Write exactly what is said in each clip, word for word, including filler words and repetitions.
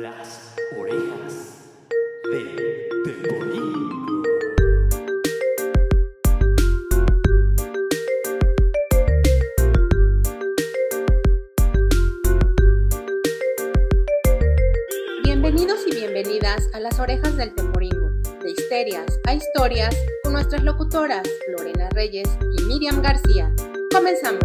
Las orejas del Teporingo. Bienvenidos y bienvenidas a Las orejas del Teporingo, de histerias a historias, con nuestras locutoras Lorena Reyes y Miriam García. ¡Comenzamos!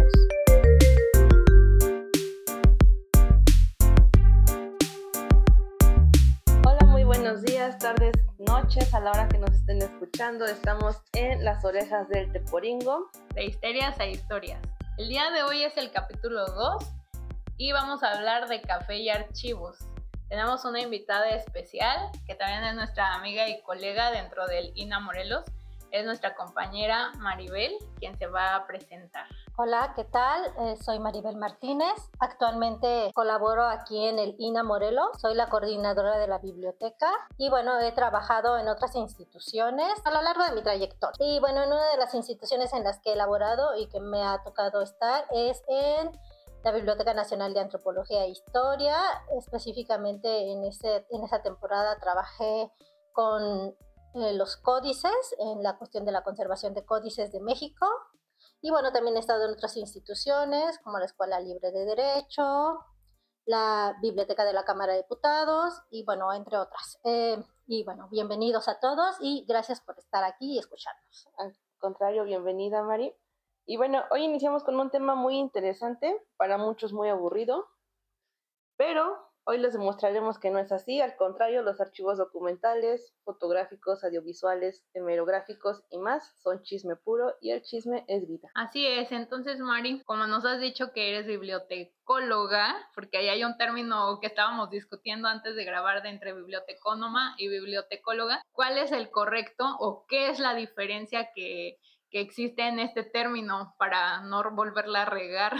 Buenos días, tardes, noches, a la hora que nos estén escuchando. Estamos en Las orejas del Teporingo, de histerias a historias. El día de hoy es el capítulo dos y vamos a hablar de café y archivos. Tenemos una invitada especial que también es nuestra amiga y colega dentro del I N A Morelos. Es nuestra compañera Maribel, quien se va a presentar. Hola, ¿qué tal? Eh, soy Maribel Martínez. Actualmente colaboro aquí en el I N A Morelos. Soy la coordinadora de la biblioteca y bueno, he trabajado en otras instituciones a lo largo de mi trayectoria. Y bueno, en una de las instituciones en las que he elaborado y que me ha tocado estar es en la Biblioteca Nacional de Antropología e Historia. Específicamente en, ese, en esa temporada trabajé con eh, los códices, en la cuestión de la conservación de códices de México. Y bueno, también he estado en otras instituciones como la Escuela Libre de Derecho, la Biblioteca de la Cámara de Diputados y bueno, entre otras. Eh, y bueno, bienvenidos a todos y gracias por estar aquí y escucharnos. Al contrario, bienvenida, Mari. Y bueno, hoy iniciamos con un tema muy interesante, para muchos muy aburrido, pero hoy les demostraremos que no es así. Al contrario, los archivos documentales, fotográficos, audiovisuales, hemerográficos y más son chisme puro y el chisme es vida. Así es. Entonces, Mari, como nos has dicho que eres bibliotecóloga, porque ahí hay un término que estábamos discutiendo antes de grabar de entre bibliotecónoma y bibliotecóloga, ¿cuál es el correcto o qué es la diferencia que... que existe en este término para no volverla a regar?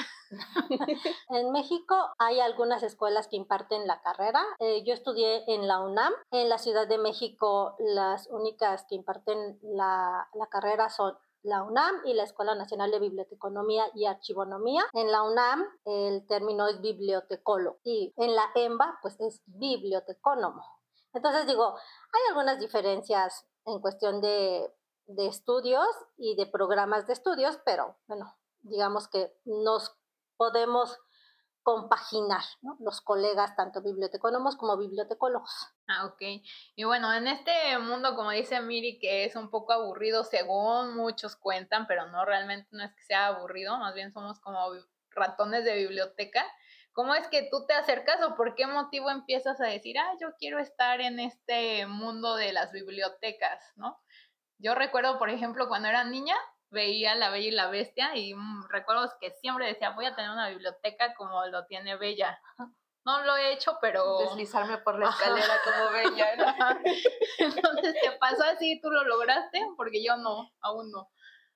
En México hay algunas escuelas que imparten la carrera. Eh, yo estudié en la UNAM. En la Ciudad de México las únicas que imparten la, la carrera son la UNAM y la Escuela Nacional de Biblioteconomía y Archivonomía. En la UNAM el término es bibliotecólogo y en la EMBA pues es bibliotecónomo. Entonces digo, hay algunas diferencias en cuestión de de estudios y de programas de estudios, pero bueno, digamos que nos podemos compaginar, ¿no? Los colegas, tanto bibliotecónomos como bibliotecólogos. Ah, ok. Y bueno, en este mundo, como dice Miri, que es un poco aburrido, según muchos cuentan, pero no, realmente no es que sea aburrido, más bien somos como ratones de biblioteca. ¿Cómo es que tú te acercas o por qué motivo empiezas a decir, ah, yo quiero estar en este mundo de las bibliotecas, ¿no? Yo recuerdo, por ejemplo, cuando era niña, veía La Bella y la Bestia y mmm, recuerdo que siempre decía, voy a tener una biblioteca como lo tiene Bella. No lo he hecho, pero... deslizarme por la escalera como Bella, ¿no? Entonces, ¿te pasó así? ¿Tú lo lograste? Porque yo no, aún no.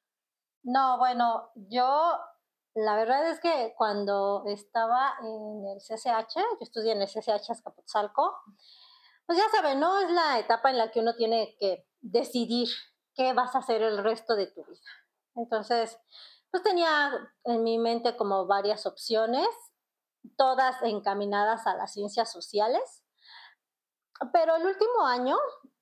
No, bueno, yo... La verdad es que cuando estaba en el C C H, yo estudié en el C C H Azcapotzalco, pues ya saben, ¿no? Es la etapa en la que uno tiene que decidir qué vas a hacer el resto de tu vida. Entonces, pues tenía en mi mente como varias opciones, todas encaminadas a las ciencias sociales, pero el último año,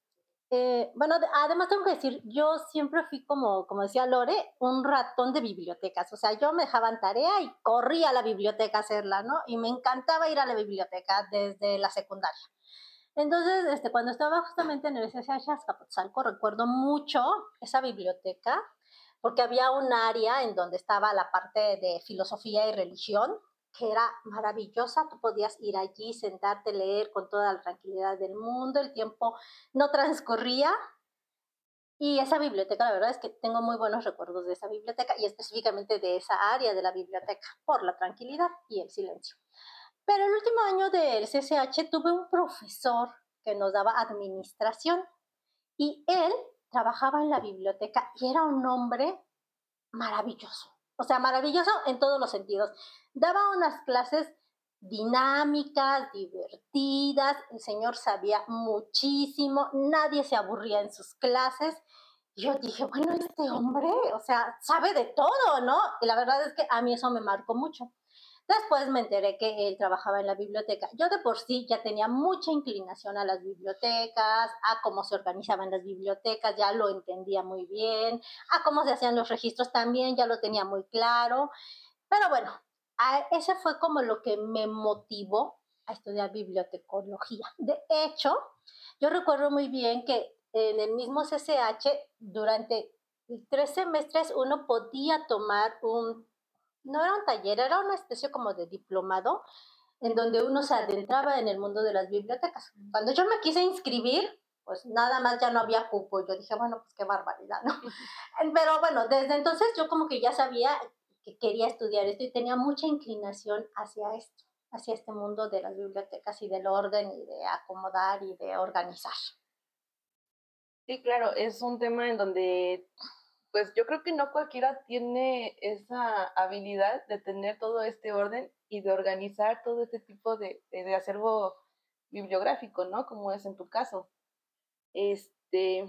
eh, bueno, además tengo que decir, yo siempre fui como, como decía Lore, un ratón de bibliotecas, o sea, yo me dejaban tarea y corría a la biblioteca a hacerla, ¿no? Y me encantaba ir a la biblioteca desde la secundaria. Entonces, este, cuando estaba justamente en el C C H Azcapotzalco, recuerdo mucho esa biblioteca, porque había un área en donde estaba la parte de filosofía y religión, que era maravillosa. Tú podías ir allí, sentarte, leer con toda la tranquilidad del mundo, el tiempo no transcurría. Y esa biblioteca, la verdad es que tengo muy buenos recuerdos de esa biblioteca y específicamente de esa área de la biblioteca, por la tranquilidad y el silencio. Pero el último año del C C H tuve un profesor que nos daba administración y él trabajaba en la biblioteca y era un hombre maravilloso, o sea, maravilloso en todos los sentidos. Daba unas clases dinámicas, divertidas, el señor sabía muchísimo, nadie se aburría en sus clases. Yo dije, bueno, este hombre, o sea, sabe de todo, ¿no? Y la verdad es que a mí eso me marcó mucho. Después me enteré que él trabajaba en la biblioteca. Yo de por sí ya tenía mucha inclinación a las bibliotecas, a cómo se organizaban las bibliotecas, ya lo entendía muy bien, a cómo se hacían los registros también, ya lo tenía muy claro. Pero bueno, a- ese fue como lo que me motivó a estudiar bibliotecología. De hecho, yo recuerdo muy bien que en el mismo C C H, durante tres semestres, uno podía tomar un, no era un taller, era una especie como de diplomado, en donde uno se adentraba en el mundo de las bibliotecas. Cuando yo me quise inscribir, pues nada más ya no había cupo. Yo dije, bueno, pues qué barbaridad, ¿no? Pero bueno, desde entonces yo como que ya sabía que quería estudiar esto y tenía mucha inclinación hacia esto, hacia este mundo de las bibliotecas y del orden y de acomodar y de organizar. Sí, claro, es un tema en donde, pues yo creo que no cualquiera tiene esa habilidad de tener todo este orden y de organizar todo este tipo de, de, de acervo bibliográfico, ¿no? Como es en tu caso. Este,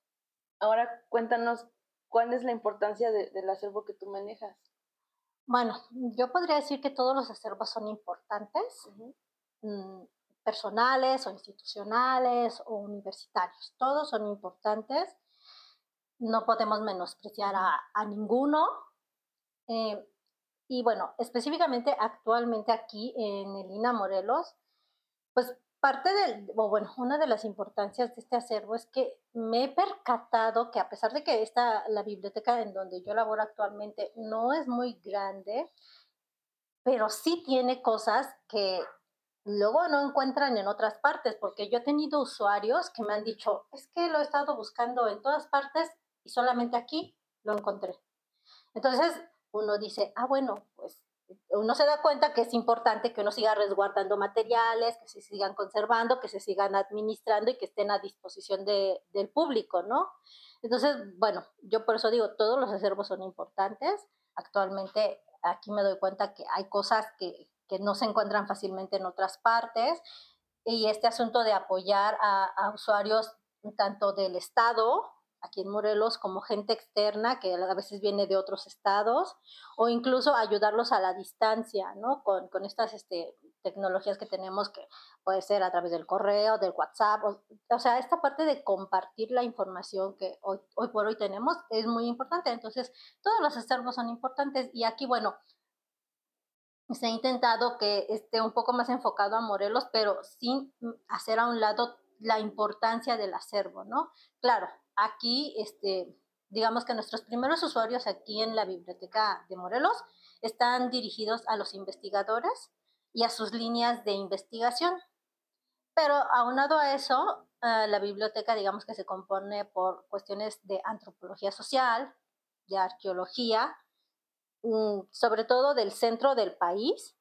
ahora cuéntanos cuál es la importancia de, del acervo que tú manejas. Bueno, yo podría decir que todos los acervos son importantes, Uh-huh. mm, personales o institucionales o universitarios. Todos son importantes. No podemos menospreciar a, a ninguno. Eh, y bueno, específicamente actualmente aquí en el INA Morelos, pues parte del, o bueno, una de las importancias de este acervo es que me he percatado que a pesar de que esta, la biblioteca en donde yo laboro actualmente no es muy grande, pero sí tiene cosas que luego no encuentran en otras partes, porque yo he tenido usuarios que me han dicho, es que lo he estado buscando en todas partes y solamente aquí lo encontré. Entonces uno dice, ah, bueno, pues uno se da cuenta que es importante que uno siga resguardando materiales, que se sigan conservando, que se sigan administrando y que estén a disposición de, del público, ¿no? Entonces, bueno, yo por eso digo, todos los acervos son importantes. Actualmente aquí me doy cuenta que hay cosas que, que no se encuentran fácilmente en otras partes y este asunto de apoyar a, a usuarios tanto del Estado, aquí en Morelos, como gente externa que a veces viene de otros estados, o incluso ayudarlos a la distancia, ¿no? Con, con estas este, tecnologías que tenemos, que puede ser a través del correo, del WhatsApp, o, o sea, esta parte de compartir la información que hoy, hoy por hoy tenemos es muy importante. Entonces, todos los acervos son importantes y aquí, bueno, se ha intentado que esté un poco más enfocado a Morelos, pero sin hacer a un lado la importancia del acervo, ¿no? Claro, aquí, este, digamos que nuestros primeros usuarios aquí en la biblioteca de Morelos están dirigidos a los investigadores y a sus líneas de investigación. Pero aunado a eso, uh, la biblioteca, digamos que se compone por cuestiones de antropología social, de arqueología, sobre todo del centro del país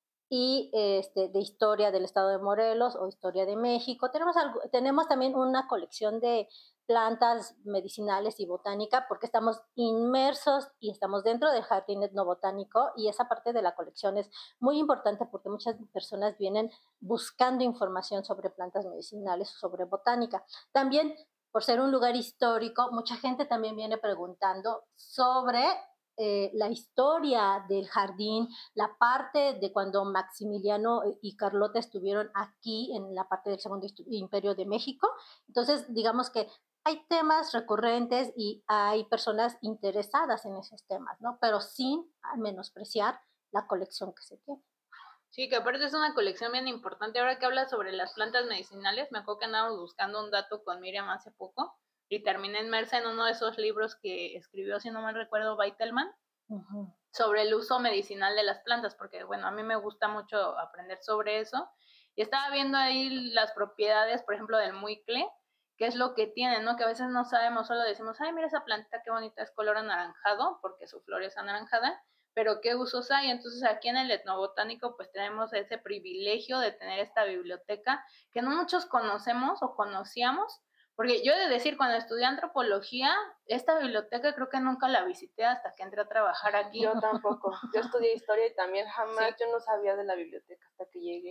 y este, de historia del estado de Morelos o historia de México. Tenemos, algo, tenemos también una colección de plantas medicinales y botánica porque estamos inmersos y estamos dentro del jardín etnobotánico y esa parte de la colección es muy importante porque muchas personas vienen buscando información sobre plantas medicinales o sobre botánica. También, por ser un lugar histórico, mucha gente también viene preguntando sobre eh, la historia del jardín, la parte de cuando Maximiliano y Carlota estuvieron aquí en la parte del Segundo Imperio de México. Entonces, digamos que hay temas recurrentes y hay personas interesadas en esos temas, ¿no? Pero sin menospreciar la colección que se tiene. Sí, que aparte es una colección bien importante. Ahora que hablas sobre las plantas medicinales, me acuerdo que andábamos buscando un dato con Miriam hace poco y terminé inmersa en uno de esos libros que escribió, si no mal recuerdo, Beitelman, uh-huh, sobre el uso medicinal de las plantas, porque bueno, a mí me gusta mucho aprender sobre eso. Y estaba viendo ahí las propiedades, por ejemplo, del muicle, qué es lo que tiene, ¿no? Que a veces no sabemos, solo decimos, ay, mira esa plantita, qué bonita, es color anaranjado, porque su flor es anaranjada, pero qué usos hay. Entonces aquí en el etnobotánico pues tenemos ese privilegio de tener esta biblioteca que no muchos conocemos o conocíamos, porque yo he de decir, cuando estudié antropología, esta biblioteca creo que nunca la visité hasta que entré a trabajar aquí. Yo tampoco, yo estudié historia y también jamás, sí, yo no sabía de la biblioteca hasta que llegué.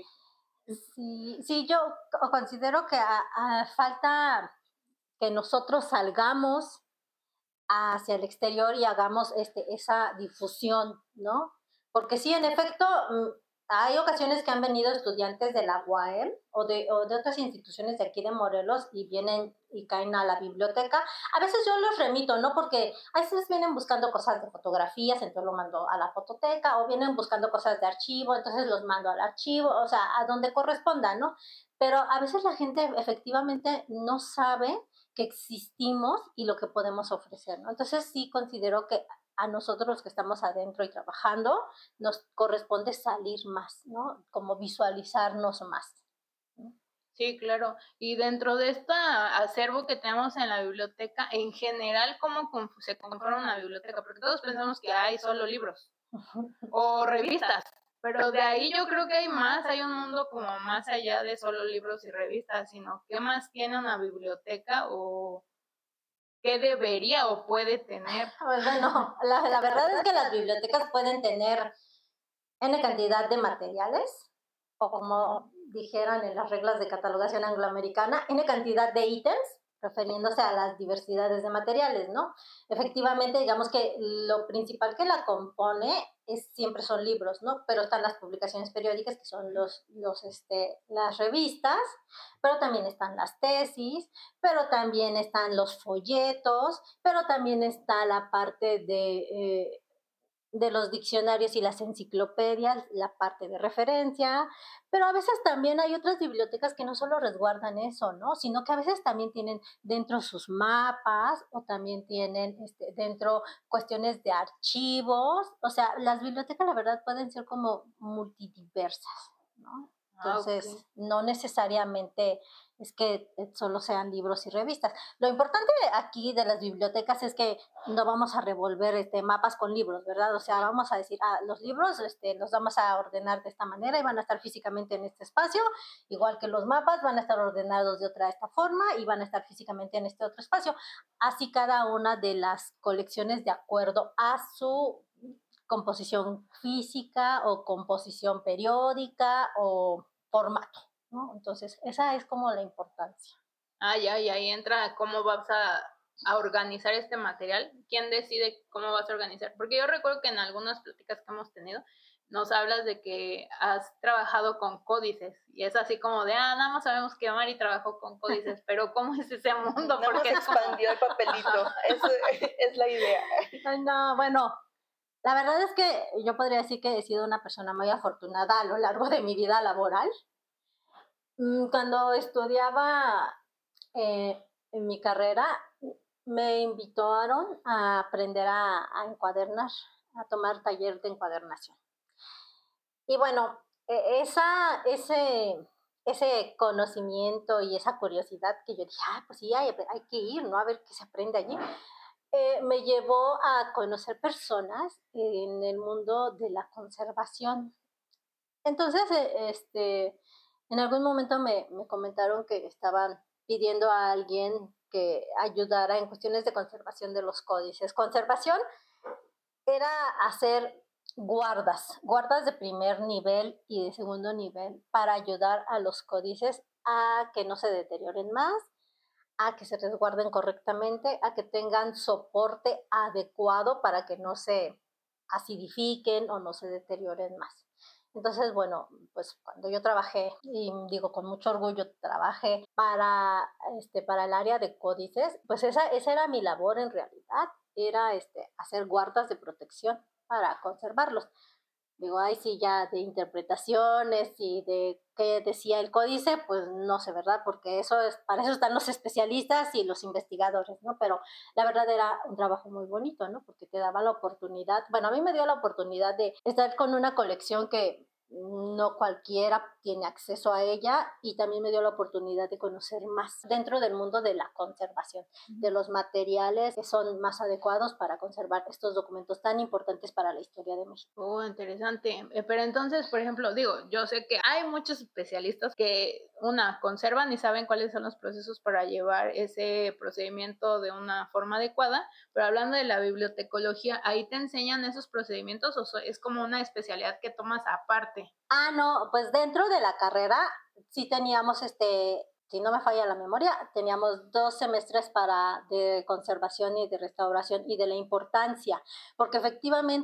Sí, sí, yo considero que a, a falta que nosotros salgamos hacia el exterior y hagamos este, esa difusión, ¿no? Porque sí, en efecto, mm, hay ocasiones que han venido estudiantes de la U A M o de, o de otras instituciones de aquí de Morelos y vienen y caen a la biblioteca. A veces yo los remito, ¿no? Porque a veces vienen buscando cosas de fotografías, entonces lo mando a la fototeca, o vienen buscando cosas de archivo, entonces los mando al archivo, o sea, a donde corresponda, ¿no? Pero a veces la gente efectivamente no sabe que existimos y lo que podemos ofrecer, ¿no? Entonces sí considero que a nosotros los que estamos adentro y trabajando, nos corresponde salir más, ¿no? Como visualizarnos más. ¿no? Sí, claro. Y dentro de este acervo que tenemos en la biblioteca, en general, ¿cómo se conforma una biblioteca? Porque todos pensamos que hay solo libros o revistas, pero de ahí yo creo que hay más, hay un mundo como más allá de solo libros y revistas, sino ¿qué más tiene una biblioteca o qué debería o puede tener? Pues bueno, la, la verdad es que las bibliotecas pueden tener N cantidad de materiales, o como dijeran en las reglas de catalogación angloamericana, N cantidad de ítems, refiriéndose a las diversidades de materiales, ¿no? Efectivamente, digamos que lo principal que la compone es, siempre son libros, ¿no? Pero están las publicaciones periódicas, que son los, los, este, las revistas, pero también están las tesis, pero también están los folletos, pero también está la parte de... Eh, de los diccionarios y las enciclopedias, la parte de referencia, pero a veces también hay otras bibliotecas que no solo resguardan eso, ¿no? Sino que a veces también tienen dentro sus mapas o también tienen este, dentro cuestiones de archivos, o sea, las bibliotecas la verdad pueden ser como multidiversas, ¿no? Entonces, ah, okay. no necesariamente es que solo sean libros y revistas. Lo importante aquí de las bibliotecas es que no vamos a revolver este, mapas con libros, ¿verdad? O sea, vamos a decir, ah, los libros este, los vamos a ordenar de esta manera y van a estar físicamente en este espacio, igual que los mapas van a estar ordenados de otra esta forma y van a estar físicamente en este otro espacio. Así cada una de las colecciones de acuerdo a su composición física o composición periódica o formato, ¿no? Entonces, esa es como la importancia. Ah, ya, y ahí entra cómo vas a, a organizar este material. ¿Quién decide cómo vas a organizar? Porque yo recuerdo que en algunas pláticas que hemos tenido nos hablas de que has trabajado con códices y es así como de, ah, nada más sabemos que Mari trabajó con códices, pero ¿cómo es ese mundo? Nada Porque más expandió el papelito, eso es la idea. Ay, no, bueno, la verdad es que yo podría decir que he sido una persona muy afortunada a lo largo de mi vida laboral. Cuando estudiaba eh, en mi carrera, me invitaron a aprender a, a encuadernar, a tomar taller de encuadernación. Y bueno, esa, ese, ese conocimiento y esa curiosidad que yo dije, ah, pues sí, hay, hay que ir, ¿no? A ver qué se aprende allí. Eh, me llevó a conocer personas en el mundo de la conservación. Entonces, este, en algún momento me, me comentaron que estaban pidiendo a alguien que ayudara en cuestiones de conservación de los códices. Conservación era hacer guardas, guardas de primer nivel y de segundo nivel para ayudar a los códices a que no se deterioren más, a que se resguarden correctamente, a que tengan soporte adecuado para que no se acidifiquen o no se deterioren más. Entonces, bueno, pues cuando yo trabajé, y digo con mucho orgullo, trabajé para, este, para el área de códices, pues esa, esa era mi labor en realidad, era este, hacer guardas de protección para conservarlos. Digo, ay, sí, ya de interpretaciones y de qué decía el códice, pues no sé, ¿verdad? Porque eso es, para eso están los especialistas y los investigadores, ¿no? Pero la verdad era un trabajo muy bonito, ¿no? Porque te daba la oportunidad, bueno, a mí me dio la oportunidad de estar con una colección que no cualquiera tiene acceso a ella y también me dio la oportunidad de conocer más dentro del mundo de la conservación, de los materiales que son más adecuados para conservar estos documentos tan importantes para la historia de México. Oh, interesante. Pero entonces, por ejemplo, digo, yo sé que hay muchos especialistas que, una, conservan y saben cuáles son los procesos para llevar ese procedimiento de una forma adecuada, pero hablando de la bibliotecología, ¿ahí te enseñan esos procedimientos o es como una especialidad que tomas aparte? Ah, no, pues dentro de la carrera sí teníamos, este, si no me falla la memoria, teníamos dos semestres para de conservación y de restauración y de la importancia, porque efectivamente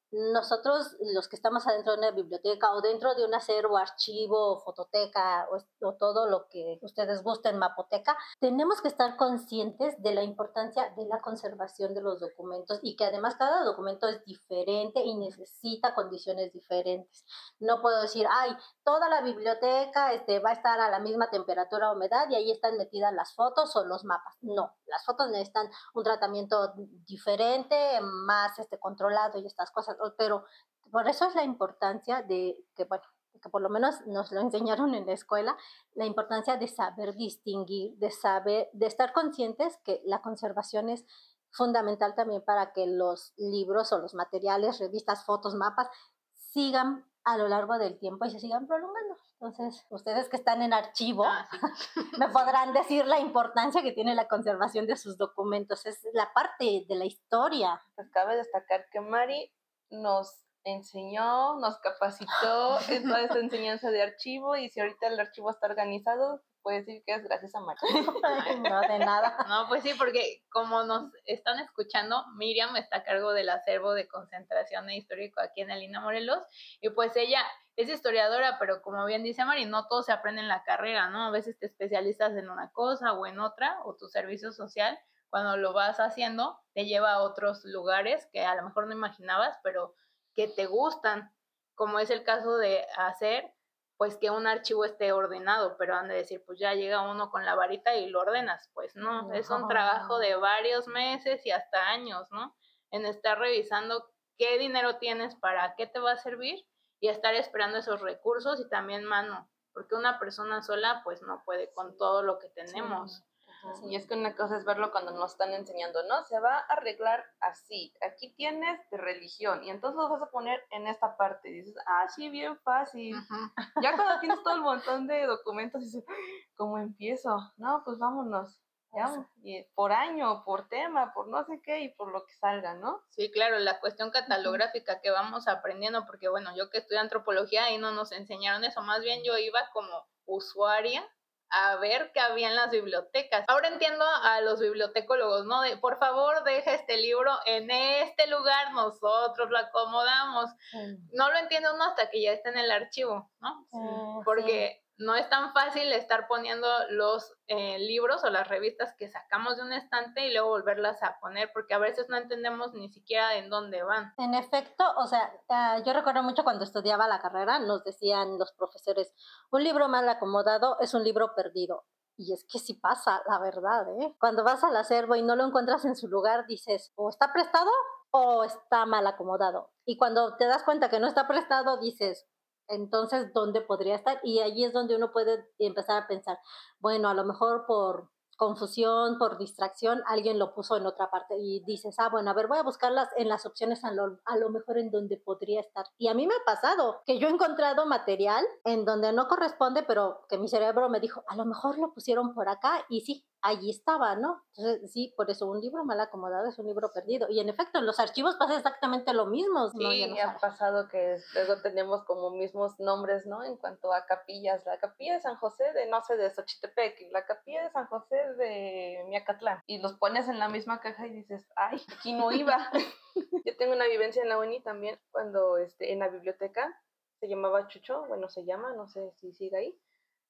nosotros, los que estamos adentro de una biblioteca o dentro de un acervo, archivo, fototeca o, o todo lo que ustedes gusten, mapoteca, tenemos que estar conscientes de la importancia de la conservación de los documentos y que además cada documento es diferente y necesita condiciones diferentes. No puedo decir, ay, toda la biblioteca este, va a estar a la misma temperatura o humedad y ahí están metidas las fotos o los mapas. No, las fotos necesitan un tratamiento diferente, más este, controlado y estas cosas, pero por eso es la importancia de que, bueno, que por lo menos nos lo enseñaron en la escuela, la importancia de saber distinguir, de saber, de estar conscientes que la conservación es fundamental también para que los libros o los materiales, revistas, fotos, mapas, sigan a lo largo del tiempo y se sigan prolongando. Entonces, ustedes que están en archivo, Ah, sí. me podrán decir la importancia que tiene la conservación de sus documentos. Es la parte de la historia. Pues cabe destacar que Mari nos enseñó, nos capacitó en toda esta enseñanza de archivo, y si ahorita el archivo está organizado, puede decir que es gracias a Mari. Ay, no, de nada. No, pues sí, porque como nos están escuchando, Miriam está a cargo del acervo de concentración e histórico aquí en el I N A Morelos, y pues ella es historiadora, pero como bien dice Mari, no todo se aprende en la carrera, ¿no? A veces te especializas en una cosa o en otra, o tu servicio social, cuando lo vas haciendo, te lleva a otros lugares que a lo mejor no imaginabas, pero que te gustan, como es el caso de hacer pues que un archivo esté ordenado, pero han de decir, pues ya llega uno con la varita y lo ordenas. Pues no, es un trabajo de varios meses y hasta años, ¿no? En estar revisando qué dinero tienes, para qué te va a servir, y estar esperando esos recursos, y también mano, porque una persona sola pues no puede con todo lo que tenemos. Sí. Y es que una cosa es verlo cuando nos están enseñando, ¿no? Se va a arreglar así. Aquí tienes de religión y entonces lo vas a poner en esta parte. Y dices, ah, sí, bien fácil. Uh-huh. Ya cuando tienes todo el montón de documentos, dices, ¿cómo empiezo? No, pues vámonos. Ya, y por año, por tema, por no sé qué y por lo que salga, ¿no? Sí, claro, la cuestión catalográfica que vamos aprendiendo, porque bueno, yo que estudié antropología ahí no nos enseñaron eso, más bien yo iba como usuaria a ver qué había en las bibliotecas. Ahora entiendo a los bibliotecólogos, ¿no? De, por favor, deja este libro en este lugar, nosotros lo acomodamos. Sí. No lo entiende uno hasta que ya está en el archivo, ¿no? Sí. Porque sí, no es tan fácil estar poniendo los eh, libros o las revistas que sacamos de un estante y luego volverlas a poner, porque a veces no entendemos ni siquiera en dónde van. En efecto, o sea, uh, yo recuerdo mucho cuando estudiaba la carrera, nos decían los profesores, un libro mal acomodado es un libro perdido. Y es que sí pasa, la verdad, ¿eh? Cuando vas al acervo y no lo encuentras en su lugar, dices, o está prestado o está mal acomodado. Y cuando te das cuenta que no está prestado, dices, entonces, ¿dónde podría estar? Y allí es donde uno puede empezar a pensar, bueno, a lo mejor por confusión, por distracción, alguien lo puso en otra parte y dices, ah, bueno, a ver, voy a buscarlas en las opciones a lo, a lo mejor en donde podría estar. Y a mí me ha pasado que yo he encontrado material en donde no corresponde, pero que mi cerebro me dijo, a lo mejor lo pusieron por acá y sí, allí estaba, ¿no? Entonces, sí, por eso un libro mal acomodado es un libro perdido. Y en efecto, en los archivos pasa exactamente lo mismo. Sí, ¿no? Ya no ha sabe. pasado que luego tenemos como mismos nombres, ¿no? En cuanto a capillas, la capilla de San José de, no sé, de Xochitepec, y la capilla de San José de Miacatlán. Y los pones en la misma caja y dices, ay, aquí no iba. Yo tengo una vivencia en la uni también, cuando este, en la biblioteca, se llamaba Chucho, bueno, se llama, no sé si sigue ahí.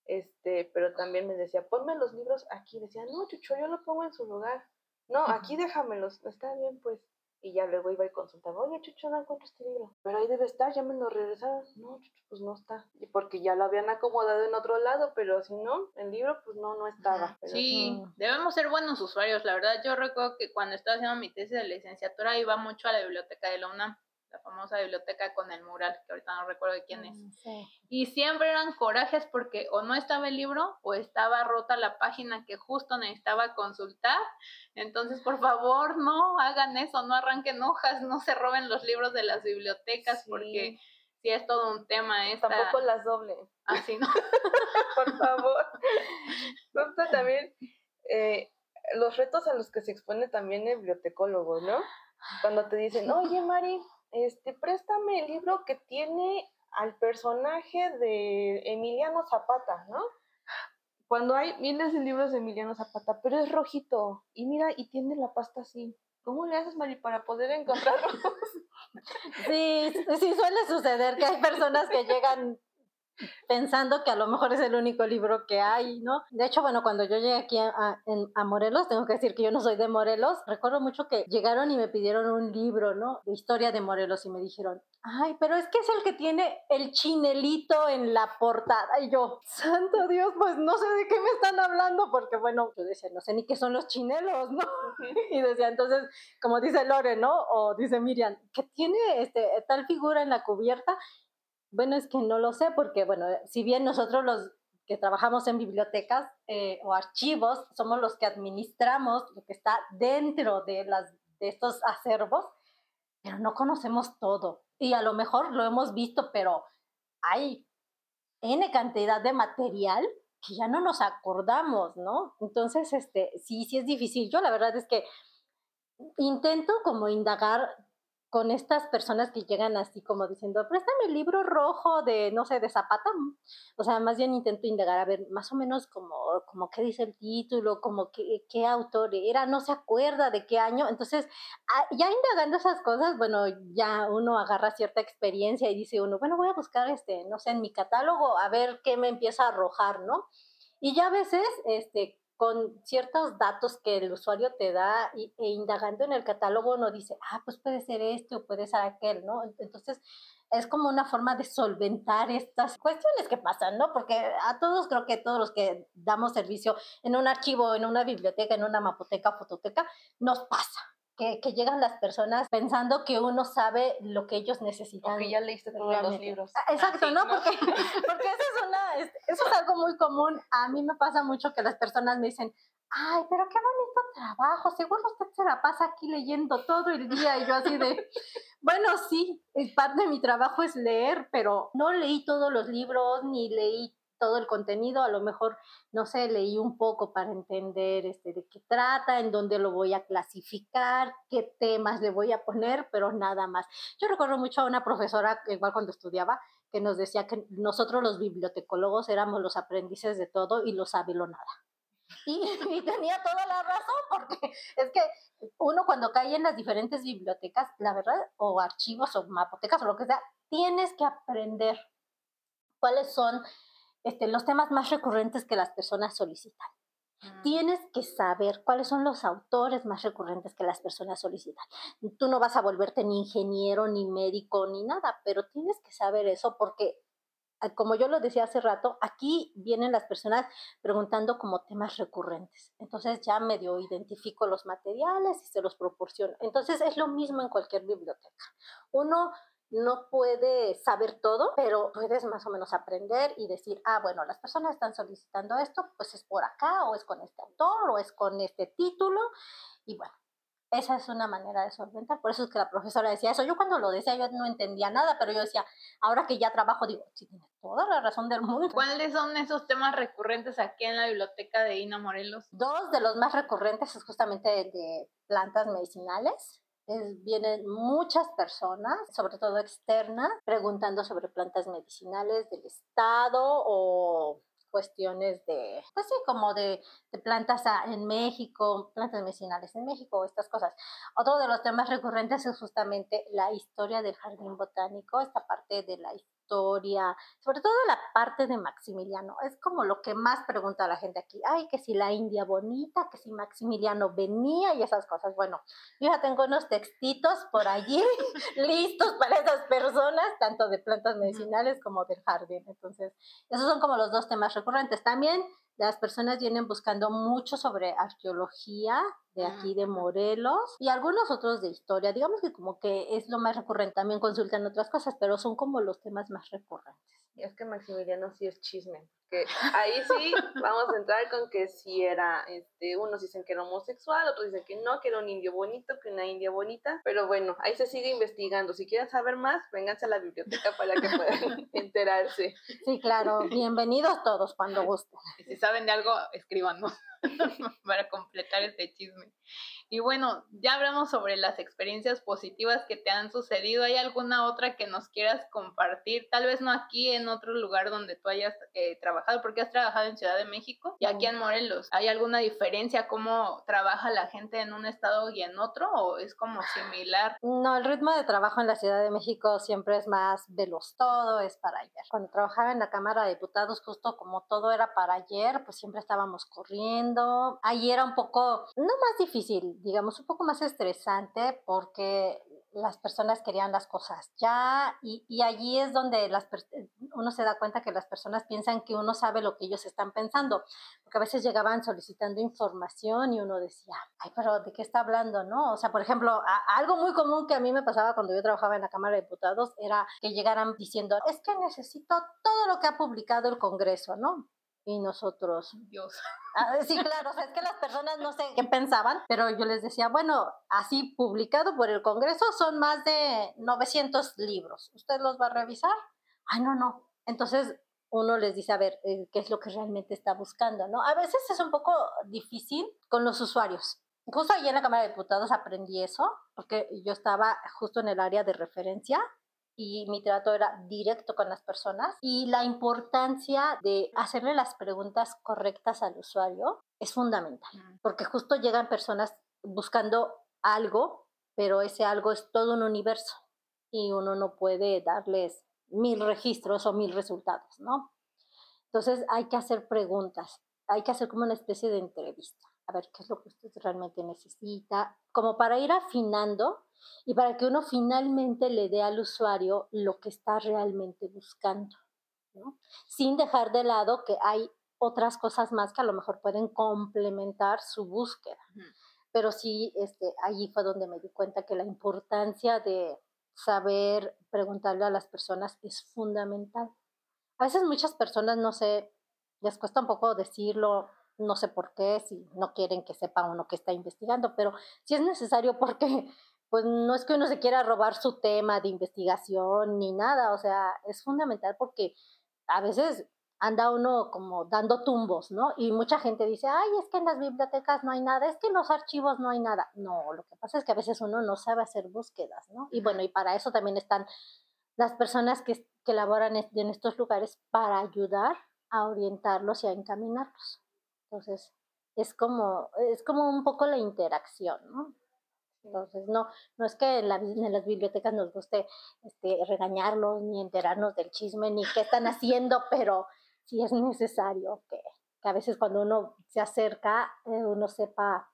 Este, pero también me decía, ponme los libros aquí. Decía, no, Chucho, yo lo pongo en su lugar. No, aquí déjamelos, está bien, pues. Y ya luego iba y consultaba, oye, Chucho, no encuentro este libro. Pero ahí debe estar, ya me lo regresaron. No, Chucho, pues no está. Y porque ya lo habían acomodado en otro lado, pero si no, el libro, pues no, no estaba. Pero sí, no. Debemos ser buenos usuarios. La verdad, yo recuerdo que cuando estaba haciendo mi tesis de licenciatura iba mucho a la biblioteca de la UNAM, la famosa biblioteca con el mural, que ahorita no recuerdo de quién es. Sí. Y siempre eran corajes porque o no estaba el libro o estaba rota la página que justo necesitaba consultar. Entonces, por favor, no hagan eso, no arranquen hojas, no se roben los libros de las bibliotecas, sí, porque sí es todo un tema. Esta... Tampoco las doblen. Así, ¿no? Por favor. Justo también eh, los retos a los que se expone también el bibliotecólogo, ¿no? Cuando te dicen, oye, Mari, este, préstame el libro que tiene al personaje de Emiliano Zapata, ¿no? Cuando hay miles de libros de Emiliano Zapata, pero es rojito, y mira, y tiene la pasta así. ¿Cómo le haces, Mari, para poder encontrarlos? Sí, sí suele suceder que hay personas que llegan pensando que a lo mejor es el único libro que hay, ¿no? De hecho, bueno, cuando yo llegué aquí a, a, en- a Morelos, tengo que decir que yo no soy de Morelos, recuerdo mucho que llegaron y me pidieron un libro, ¿no? De historia de Morelos y me dijeron, ay, pero es que es el que tiene el chinelito en la portada. Y yo, santo Dios, pues no sé de qué me están hablando, porque bueno, yo decía, no sé ni qué son los chinelos, ¿no? Y decía, entonces, como dice Lore, ¿no? O dice Miriam, que tiene este, tal figura en la cubierta. Bueno, es que no lo sé porque, bueno, si bien nosotros los que trabajamos en bibliotecas eh, o archivos somos los que administramos lo que está dentro de, las, de estos acervos, pero no conocemos todo. Y a lo mejor lo hemos visto, pero hay N cantidad de material que ya no nos acordamos, ¿no? Entonces, este, sí, sí es difícil. Yo la verdad es que intento como indagar con estas personas que llegan así como diciendo, préstame el libro rojo de, no sé, de Zapata. O sea, más bien intento indagar a ver más o menos como, como qué dice el título, como qué, qué autor era, no se acuerda de qué año. Entonces, ah, ya indagando esas cosas, bueno, ya uno agarra cierta experiencia y dice uno, bueno, voy a buscar, este, no sé, en mi catálogo a ver qué me empieza a arrojar, ¿no? Y ya a veces, este, con ciertos datos que el usuario te da y, e indagando en el catálogo uno dice, ah, pues puede ser este o puede ser aquel, ¿no? Entonces es como una forma de solventar estas cuestiones que pasan, ¿no? Porque a todos, creo que todos los que damos servicio en un archivo, en una biblioteca, en una mapoteca, fototeca, nos pasa. Que, que llegan las personas pensando que uno sabe lo que ellos necesitan. O que ya leíste todos los realmente. libros. Ah, exacto, Ah, sí, ¿no? ¿no? Porque, porque eso, es una, es- eso es algo muy común. A mí me pasa mucho que las personas me dicen, ay, pero qué bonito trabajo, seguro usted se la pasa aquí leyendo todo el día. Y yo así de, bueno, sí, es parte de mi trabajo es leer, pero no leí todos los libros, ni leí todo el contenido, a lo mejor, no sé, leí un poco para entender este, de qué trata, en dónde lo voy a clasificar, qué temas le voy a poner, pero nada más. Yo recuerdo mucho a una profesora, igual cuando estudiaba, que nos decía que nosotros los bibliotecólogos éramos los aprendices de todo y lo sabe lo nada. Y, y tenía toda la razón, porque es que uno cuando cae en las diferentes bibliotecas, la verdad, o archivos o mapotecas o lo que sea, tienes que aprender cuáles son este, los temas más recurrentes que las personas solicitan. Mm. Tienes que saber cuáles son los autores más recurrentes que las personas solicitan. Tú no vas a volverte ni ingeniero, ni médico, ni nada, pero tienes que saber eso porque, como yo lo decía hace rato, aquí vienen las personas preguntando como temas recurrentes. Entonces ya medio identifico los materiales y se los proporciono. Entonces es lo mismo en cualquier biblioteca. Uno no puede saber todo, pero puedes más o menos aprender y decir, ah, bueno, las personas están solicitando esto, pues es por acá, o es con este autor, o es con este título, y bueno, esa es una manera de solventar. Por eso es que la profesora decía eso. Yo cuando lo decía, yo no entendía nada, pero yo decía, ahora que ya trabajo, digo, sí, tienes toda la razón del mundo. ¿Cuáles son esos temas recurrentes aquí en la biblioteca de Ina Morelos? Dos de los más recurrentes es justamente de, de plantas medicinales. Es, vienen muchas personas, sobre todo externas, preguntando sobre plantas medicinales del estado o cuestiones de, pues sí, como de, de plantas a, en México, plantas medicinales en México, estas cosas. Otro de los temas recurrentes es justamente la historia del jardín botánico, esta parte de la historia, sobre todo la parte de Maximiliano, es como lo que más pregunta la gente aquí, ay, que si la India bonita, que si Maximiliano venía y esas cosas. Bueno, yo ya tengo unos textitos por allí listos para esas personas, tanto de plantas medicinales como del jardín. Entonces, esos son como los dos temas recurrentes. También las personas vienen buscando mucho sobre arqueología de aquí de Morelos y algunos otros de historia. Digamos que como que es lo más recurrente. También consultan otras cosas, pero son como los temas más recurrentes. Y es que Maximiliano sí es chisme, que ahí sí vamos a entrar con que sí era, este, unos dicen que era homosexual, otros dicen que no, que era un indio bonito, que una india bonita, pero bueno, ahí se sigue investigando. Si quieren saber más, vénganse a la biblioteca para que puedan enterarse. Sí, claro, bienvenidos todos cuando gusten. Y si saben de algo, escríbanos. para completar este chisme. Y bueno, ya hablamos sobre las experiencias positivas que te han sucedido. ¿Hay alguna otra que nos quieras compartir? Tal vez no aquí, en otro lugar donde tú hayas eh, trabajado, porque has trabajado en Ciudad de México y aquí en Morelos. ¿Hay alguna diferencia cómo trabaja la gente en un estado y en otro, o es como similar? No, el ritmo de trabajo en la Ciudad de México siempre es más veloz, todo es para ayer. Cuando trabajaba en la Cámara de Diputados, justo como todo era para ayer, pues siempre estábamos corriendo. Ahí era un poco, no más difícil, digamos, un poco más estresante porque las personas querían las cosas ya y, y allí es donde las uno se da cuenta que las personas piensan que uno sabe lo que ellos están pensando, porque a veces llegaban solicitando información y uno decía, ay, pero ¿de qué está hablando, no? O sea, por ejemplo, a, algo muy común que a mí me pasaba cuando yo trabajaba en la Cámara de Diputados era que llegaran diciendo, es que necesito todo lo que ha publicado el Congreso, ¿no? Y nosotros, Dios. Ah, sí, claro, o sea, es que las personas no sé qué pensaban, pero yo les decía, bueno, así publicado por el Congreso son más de novecientos libros. ¿Usted los va a revisar? Ay, no, no. Entonces uno les dice, a ver, eh, qué es lo que realmente está buscando, ¿no? A veces es un poco difícil con los usuarios. Justo allí en la Cámara de Diputados aprendí eso, porque yo estaba justo en el área de referencia y mi trato era directo con las personas y la importancia de hacerle las preguntas correctas al usuario es fundamental, porque justo llegan personas buscando algo, pero ese algo es todo un universo y uno no puede darles mil registros o mil resultados, ¿no? Entonces hay que hacer preguntas, hay que hacer como una especie de entrevista, a ver qué es lo que usted realmente necesita, como para ir afinando y para que uno finalmente le dé al usuario lo que está realmente buscando, ¿no? Sin dejar de lado que hay otras cosas más que a lo mejor pueden complementar su búsqueda. Uh-huh. Pero sí, este, allí fue donde me di cuenta que la importancia de saber preguntarle a las personas es fundamental. A veces muchas personas, no sé, les cuesta un poco decirlo, no sé por qué, si no quieren que sepa uno que está investigando, pero sí es necesario porque pues no es que uno se quiera robar su tema de investigación ni nada, o sea, es fundamental porque a veces anda uno como dando tumbos, ¿no? Y mucha gente dice, ay, es que en las bibliotecas no hay nada, es que en los archivos no hay nada. No, lo que pasa es que a veces uno no sabe hacer búsquedas, ¿no? Y bueno, y para eso también están las personas que, que laboran en estos lugares para ayudar a orientarlos y a encaminarlos. Entonces, es como, es como un poco la interacción, ¿no? Entonces, no, no es que en, la, en las bibliotecas nos guste este, regañarlos, ni enterarnos del chisme, ni qué están haciendo, pero sí es necesario que, que a veces cuando uno se acerca, eh, uno sepa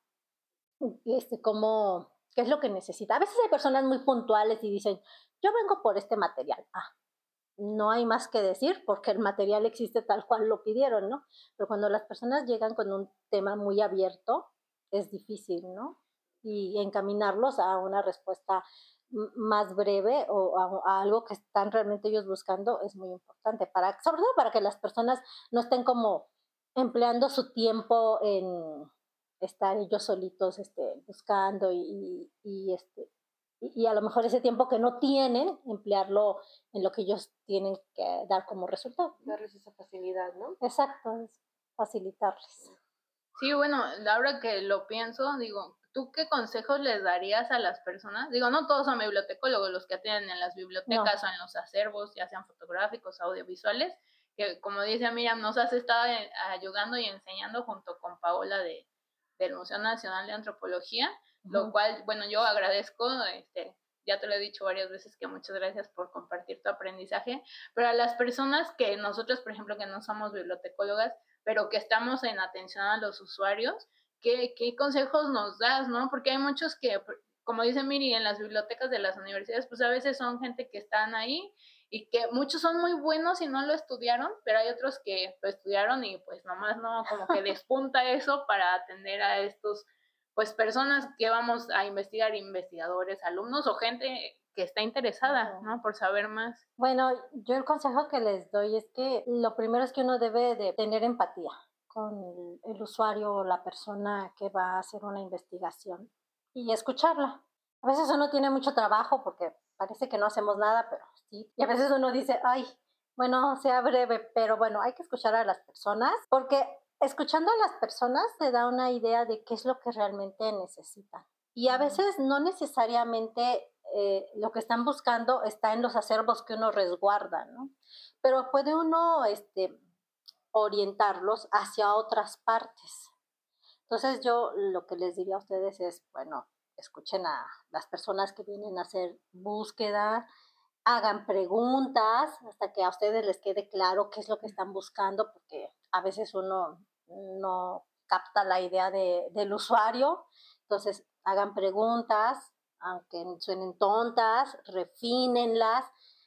este, cómo, qué es lo que necesita. A veces hay personas muy puntuales y dicen, yo vengo por este material. Ah, no hay más que decir porque el material existe tal cual lo pidieron, ¿no? Pero cuando las personas llegan con un tema muy abierto, es difícil, ¿no? Y encaminarlos a una respuesta más breve o a, a algo que están realmente ellos buscando es muy importante, para, sobre todo para que las personas no estén como empleando su tiempo en estar ellos solitos este, buscando y, y, y, este, y a lo mejor ese tiempo que no tienen, emplearlo en lo que ellos tienen que dar como resultado. Darles esa facilidad, ¿no? Exacto, es facilitarles. Sí, bueno, ahora que lo pienso, digo, ¿tú qué consejos les darías a las personas? Digo, no todos son bibliotecólogos los que atienden en las bibliotecas no. o en los acervos, ya sean fotográficos, audiovisuales, que como dice Miriam, nos has estado ayudando y enseñando junto con Paola de, del Museo Nacional de Antropología, uh-huh. lo cual, bueno, yo agradezco, este, ya te lo he dicho varias veces que muchas gracias por compartir tu aprendizaje, pero a las personas que nosotros, por ejemplo, que no somos bibliotecólogas, pero que estamos en atención a los usuarios, ¿qué, qué consejos nos das, no? Porque hay muchos que, como dice Miri, en las bibliotecas de las universidades, pues a veces son gente que están ahí y que muchos son muy buenos y no lo estudiaron, pero hay otros que lo estudiaron y pues nomás no, como que despunta eso para atender a estos, pues personas que vamos a investigar, investigadores, alumnos o gente que está interesada, ¿no? Por saber más. Bueno, yo el consejo que les doy es que lo primero es que uno debe de tener empatía con el, el usuario o la persona que va a hacer una investigación y escucharla. A veces uno tiene mucho trabajo porque parece que no hacemos nada, pero sí. Y a veces uno dice, ay, bueno, sea breve, pero bueno, hay que escuchar a las personas porque escuchando a las personas te da una idea de qué es lo que realmente necesitan. Y a veces no necesariamente eh, lo que están buscando está en los acervos que uno resguarda, ¿no? Pero puede uno este, orientarlos hacia otras partes. Entonces yo lo que les diría a ustedes es, bueno, escuchen a las personas que vienen a hacer búsqueda, hagan preguntas hasta que a ustedes les quede claro qué es lo que están buscando, porque a veces uno no capta la idea de, del usuario. Entonces, hagan preguntas, aunque suenen tontas, refínenlas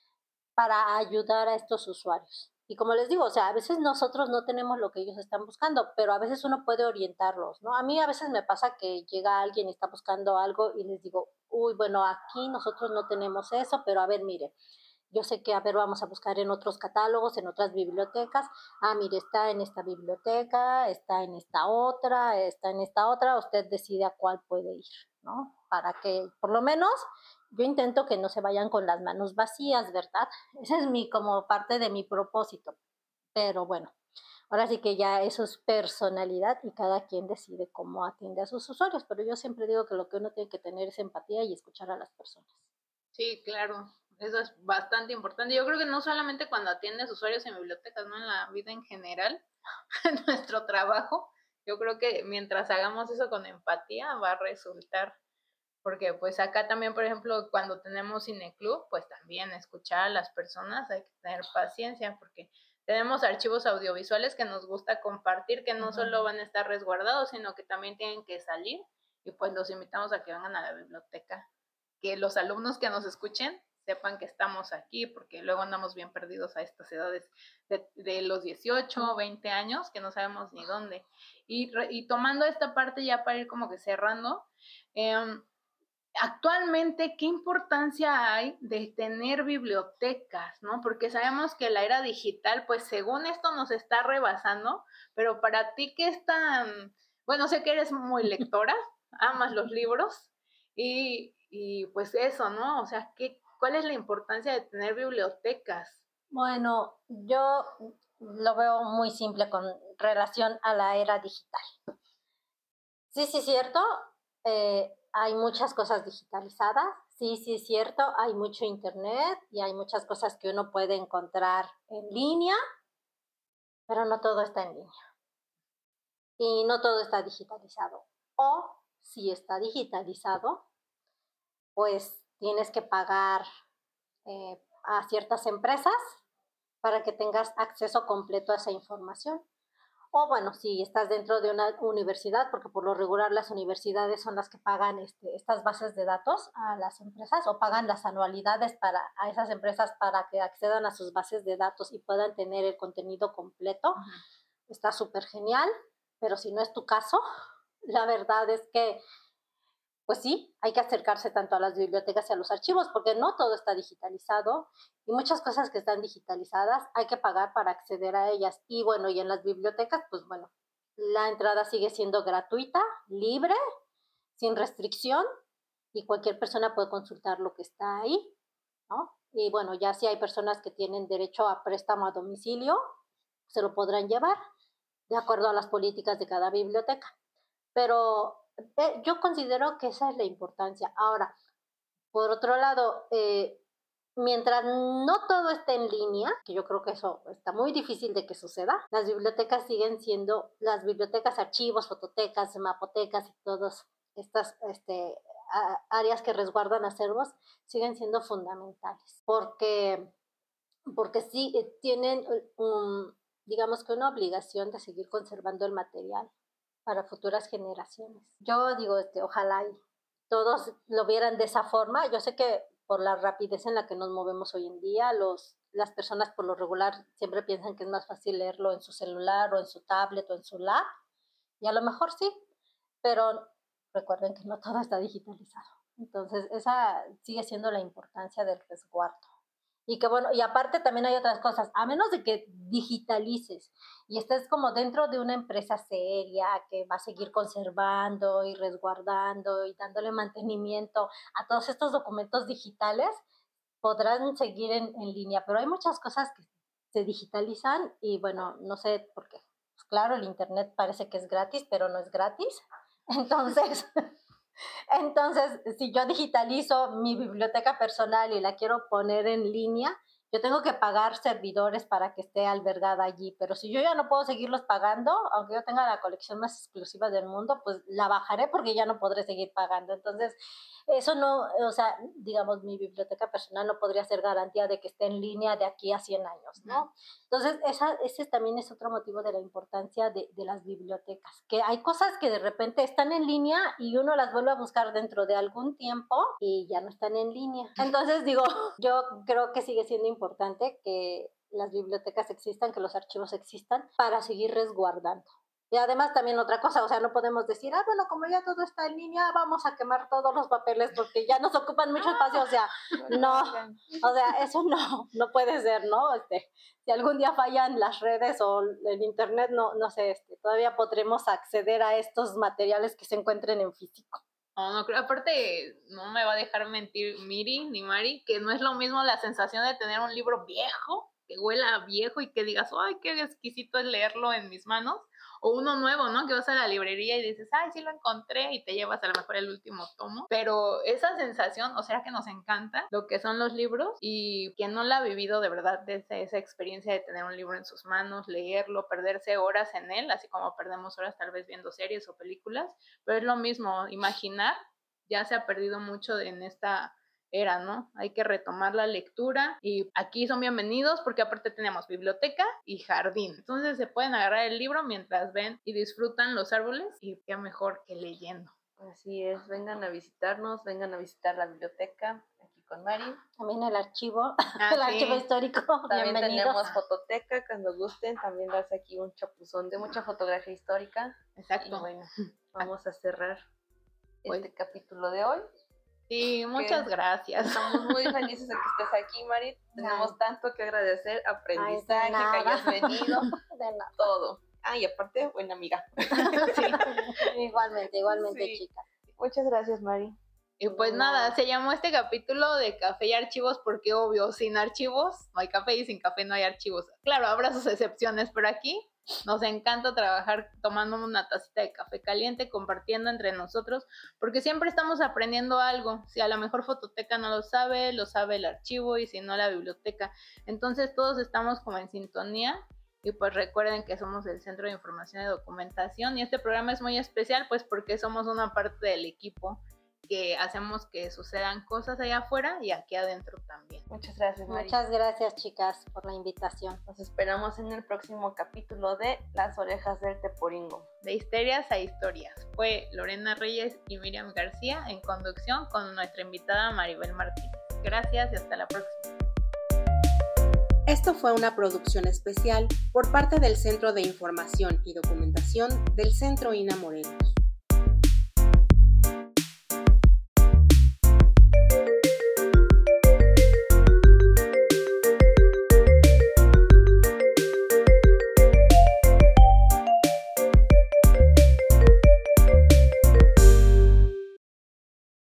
para ayudar a estos usuarios. Y como les digo, o sea, a veces nosotros no tenemos lo que ellos están buscando, pero a veces uno puede orientarlos, ¿no? A mí a veces me pasa que llega alguien y está buscando algo y les digo, uy, bueno, aquí nosotros no tenemos eso, pero a ver, mire, yo sé que, a ver, vamos a buscar en otros catálogos, en otras bibliotecas. Ah, mire, está en esta biblioteca, está en esta otra, está en esta otra. Usted decide a cuál puede ir, ¿no? Para que, por lo menos, yo intento que no se vayan con las manos vacías, ¿verdad? Esa es mi, como parte de mi propósito. Pero bueno, ahora sí que ya eso es personalidad y cada quien decide cómo atiende a sus usuarios. Pero yo siempre digo que lo que uno tiene que tener es empatía y escuchar a las personas. Sí, claro, eso es bastante importante. Yo creo que no solamente cuando atiendes usuarios en bibliotecas, ¿no? En la vida en general, en nuestro trabajo, yo creo que mientras hagamos eso con empatía va a resultar, porque pues acá también, por ejemplo, cuando tenemos cineclub, pues también escuchar a las personas, hay que tener paciencia, porque tenemos archivos audiovisuales que nos gusta compartir, que no solo van a estar resguardados, sino que también tienen que salir, y pues los invitamos a que vengan a la biblioteca, que los alumnos que nos escuchen sepan que estamos aquí, porque luego andamos bien perdidos a estas edades de, de los dieciocho, veinte años, que no sabemos ni dónde. Y, y tomando esta parte ya para ir como que cerrando, eh, actualmente, ¿qué importancia hay de tener bibliotecas, no? Porque sabemos que la era digital, pues según esto nos está rebasando, pero para ti, ¿qué es tan...? Bueno, sé que eres muy lectora, amas los libros, y, y pues eso, ¿no? O sea, ¿qué, ¿cuál es la importancia de tener bibliotecas? Bueno, yo lo veo muy simple con relación a la era digital. Sí, sí, es cierto, eh, hay muchas cosas digitalizadas. Sí, sí, es cierto, hay mucho internet y hay muchas cosas que uno puede encontrar en línea, pero no todo está en línea y no todo está digitalizado. O si está digitalizado, pues tienes que pagar eh, a ciertas empresas para que tengas acceso completo a esa información. O bueno, si estás dentro de una universidad, porque por lo regular las universidades son las que pagan este, estas bases de datos a las empresas o pagan las anualidades para, a esas empresas para que accedan a sus bases de datos y puedan tener el contenido completo. Uh-huh. Está súper genial, pero si no es tu caso, la verdad es que pues sí, hay que acercarse tanto a las bibliotecas y a los archivos, porque no todo está digitalizado y muchas cosas que están digitalizadas hay que pagar para acceder a ellas. Y bueno, y en las bibliotecas, pues bueno, la entrada sigue siendo gratuita, libre, sin restricción y cualquier persona puede consultar lo que está ahí, ¿no? Y bueno, ya si hay personas que tienen derecho a préstamo a domicilio, se lo podrán llevar de acuerdo a las políticas de cada biblioteca. Pero eh, yo considero que esa es la importancia. Ahora, por otro lado, eh, mientras no todo esté en línea, que yo creo que eso está muy difícil de que suceda, las bibliotecas siguen siendo, las bibliotecas, archivos, fototecas, mapotecas y todas estas este, a, áreas que resguardan acervos siguen siendo fundamentales, porque, porque sí eh, tienen, um, digamos que una obligación de seguir conservando el material para futuras generaciones. Yo digo, este, ojalá y todos lo vieran de esa forma. Yo sé que por la rapidez en la que nos movemos hoy en día, los, las personas por lo regular siempre piensan que es más fácil leerlo en su celular o en su tablet o en su lap, y a lo mejor sí, pero recuerden que no todo está digitalizado. Entonces, esa sigue siendo la importancia del resguardo. Y que bueno, y aparte también hay otras cosas, a menos de que digitalices y estés como dentro de una empresa seria que va a seguir conservando y resguardando y dándole mantenimiento a todos estos documentos digitales, podrán seguir en, en línea, pero hay muchas cosas que se digitalizan y bueno, no sé por qué, claro, el internet parece que es gratis, pero no es gratis. Entonces, entonces, si yo digitalizo mi biblioteca personal y la quiero poner en línea, yo tengo que pagar servidores para que esté albergada allí, pero si yo ya no puedo seguirlos pagando, aunque yo tenga la colección más exclusiva del mundo, pues la bajaré porque ya no podré seguir pagando. Entonces, eso no, o sea, digamos, mi biblioteca personal no podría ser garantía de que esté en línea de aquí a cien años, ¿no? Entonces, esa, ese también es otro motivo de la importancia de, de las bibliotecas, que hay cosas que de repente están en línea y uno las vuelve a buscar dentro de algún tiempo y ya no están en línea. Entonces, digo, yo creo que sigue siendo importante que las bibliotecas existan, que los archivos existan para seguir resguardando. Y además también otra cosa, o sea, no podemos decir, ah, bueno, como ya todo está en línea, vamos a quemar todos los papeles porque ya nos ocupan mucho espacio, o sea, no, o sea, eso no, no puede ser, ¿no? Este, si algún día fallan las redes o el internet, no, no sé, este, todavía podremos acceder a estos materiales que se encuentren en físico. No, no creo, aparte no me va a dejar mentir Miri ni Mari, que no es lo mismo la sensación de tener un libro viejo, que huela viejo y que digas, ay, qué exquisito es leerlo en mis manos, o uno nuevo, ¿no? Que vas a la librería y dices, ay, sí lo encontré, y te llevas a lo mejor el último tomo, pero esa sensación, o sea, que nos encanta lo que son los libros, y quien no la ha vivido de verdad desde esa experiencia de tener un libro en sus manos, leerlo, perderse horas en él, así como perdemos horas tal vez viendo series o películas, pero es lo mismo, imaginar, ya se ha perdido mucho en esta era, ¿no? Hay que retomar la lectura y aquí son bienvenidos porque aparte tenemos biblioteca y jardín. Entonces se pueden agarrar el libro mientras ven y disfrutan los árboles y qué mejor que leyendo. Así es, vengan a visitarnos, vengan a visitar la biblioteca aquí con Mari. También el archivo, Ah, el sí. archivo histórico. También Bienvenidos. tenemos fototeca, cuando gusten, también darse aquí un chapuzón de mucha fotografía histórica. Exacto. Y bueno, vamos a cerrar Pues, este capítulo de hoy. Sí, muchas que gracias. Estamos muy felices de que estés aquí, Mari. Tenemos Ay. tanto que agradecer, aprendizaje, Ay, de nada. que hayas venido, De nada. todo. Ah, y aparte, buena amiga. Sí. Igualmente, igualmente, Sí. chicas. Muchas gracias, Mari. Y pues nada, se llamó este capítulo de café y archivos porque obvio, sin archivos no hay café y sin café no hay archivos. Claro, habrá sus excepciones, pero aquí nos encanta trabajar tomando una tacita de café caliente, compartiendo entre nosotros, porque siempre estamos aprendiendo algo. Si a lo mejor Fototeca no lo sabe, lo sabe el archivo y si no la biblioteca. Entonces todos estamos como en sintonía. Y pues recuerden que somos el Centro de Información y Documentación y este programa es muy especial pues porque somos una parte del equipo que hacemos que sucedan cosas allá afuera y aquí adentro también. Muchas gracias, Mari. Muchas gracias, chicas, por la invitación. Nos esperamos en el próximo capítulo de Las Orejas del Teporingo. De histerias a historias. Fue Lorena Reyes y Miriam García en conducción con nuestra invitada Maribel Martínez. Gracias y hasta la próxima. Esto fue una producción especial por parte del Centro de Información y Documentación del Centro I N A Morelos.